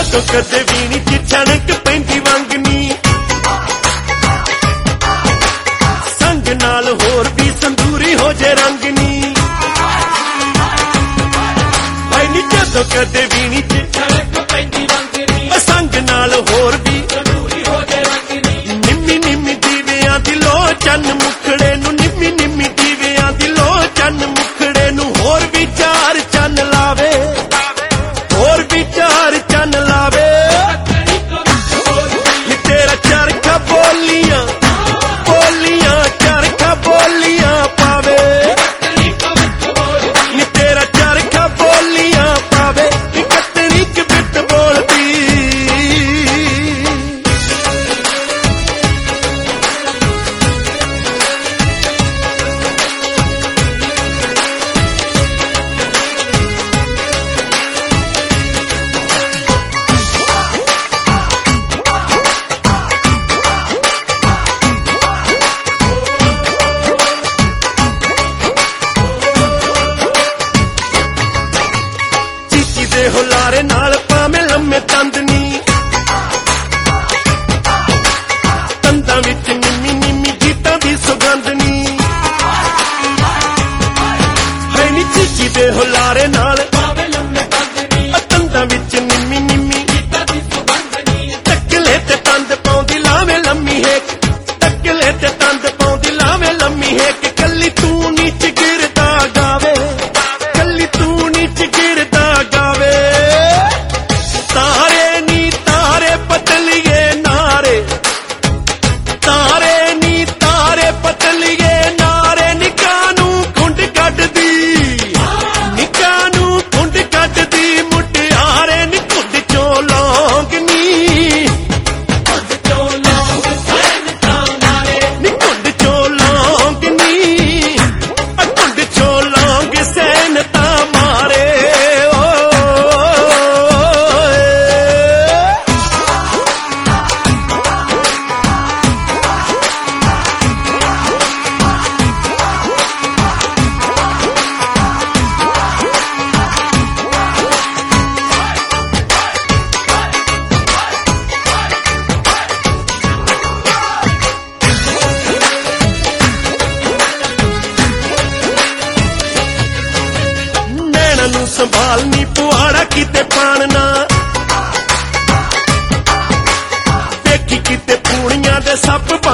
ਜਦੋਂ ਕਦੇ ਵੀਣੀ ਚ ਛਣਕ ਪੈਂਦੀ ਵੰਗਨੀ ਸੰਗ ਨਾਲ ਹੋਰ ਵੀ ਸੰਦੂਰੀ ਹੋ ਜੇ ਰੰਗਨੀ ਭਾਈ ਨੀ ਜਦੋਂ ਕਦੇ ਵੀਣੀ ਚ ਛਣਕ ਪੈਂਦੀ ਵੰਗਨੀ ਸੰਗ ਨਾਲ ਹੋਰ ਵੀ ਸੰਦੂਰੀ ਹੋ ਜੇ ਰੰਗਨੀ ਨਿੰਮੀ ਨਿੰਮੀ ਦੀਵਿਆਂ ਦੀ ਲੋ ਚੰਨ ਮੁਖੜੇ ਨੂੰ ਨਿੰਮੀ ਨਿੰਮੀ ਦੀਵਿਆਂ ਦੀ ਲੋ ਚੰਨ ਮੁਖੜੇ ਨੂੰ ਹੋਰ ਵੀ ਚਾਰ ਚੰਨ ਲਾਵੇ ਹੋਰ ਵੀ ਚਾਰ ਚੰਨ ਲਾਵੇ ਨੀ ਤੇਰਾ ਚਰਖਾ ਬੋਲੀਆਂ ਬੋਲੀਆਂ ਚਰਖਾ ਬੋਲੀਆਂ ਪਾਵੇ ਨੀ ਤੇਰਾ ਚਰਖਾ ਬੋਲੀਆਂ ਪਾਵੇ ਨੀ ਕਤਰੀ ਚ ਬਿੱਟ ਬੋਲਦੀ ਦੇ ਹੁਲਾਰੇ ਨਾਲ ਭਾਵੇਂ ਲੰਮੇ ਤੰਦਨੀ ਤੰਦਾਂ ਵਿੱਚ ਨਿੰਮੀ ਨਿੰਮੀ ਗੀਤਾਂ ਦੀ ਸੁਗੰਧਨੀ ਹੈ ਨੀ ਚੀਚੀ ਦੇ ਹੁਲਾਰੇ ਨਾਲ ਭਾਵੇਂ ਲੰਮੇ ਤੰਦਨੀ ਤੰਦਾਂ ਵਿੱਚ ਨਿੰਮੀ ਨਿੰਮੀ ਗੀਤਾਂ ਦੀ ਸੁਗੰਧਨੀ ਟੱਕਲੇ ਤੇ ਤੰਦ ਪਾਉਂਦੀ ਲਾਵੇਂ ਲੰਮੀ ਹੈ ਟੱਕਲੇ ਤੇ ਤੰਦ ਪਾਉਂਦੀ ਲਾਵੇਂ ਲੰਮੀ ਹੈ ਕਿ ਕੱਲੀ ਤੂੰ ਨੀਚ ਗਿਰਦਾ ਗਾਵੇ ਕੱਲੀ ਤੂੰ ਨੀਚ ਗਿਰਦਾ ਗਾਵੇ ਤਾਰੇ ਨੀ ਤਾਰੇ ਪਤਲੀਏ ਨਾਰੇ ਤਾਰੇ ਨੀ ਤਾਰੇ ਪਤਲੀਏ ਨਾਰੇ ਨਿੱਕਾ ਨੂੰ ਖੁੰਡ ਕੱਢਦੀ ਨਿੱਕਾ ਨੂੰ ਖੁੰਡ ਕੱਢਦੀ ਮੁਟਿਆਰੇ ਨੀ ਖੁੰਡ ਚੋਂ ਲੌਂਗਨੀ ਖੁੰਡ ਚੋਂ ਲੌਂਗ ਸੈਨ ਤਾਂ ਨਾਰੇ ਨੀ ਖੁੰਡ ਚੋਂ ਲੌਂਗਨੀ ਖੁੰਡ ਚੋਂ ਲੌਂਗ ਸੈਨ ਤਾਂ ਮਾਰੇ ਨੈਣਾਂ ਨੂੰ ਸੰਭਾਲ ਨੀ ਪੁਆੜਾ ਕਿਤੇ ਪਾਣਨਾ ਦੇਖੀ ਕਿਤੇ ਪੂਣੀਆਂ ਦੇ ਸੱਪ